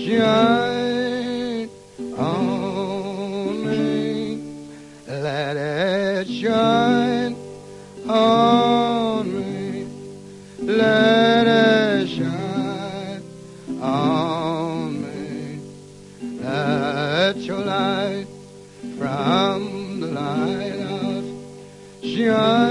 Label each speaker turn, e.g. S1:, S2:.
S1: shine on me. Let it shine on me. Let it shine on me. Let your light from the lighthouse shine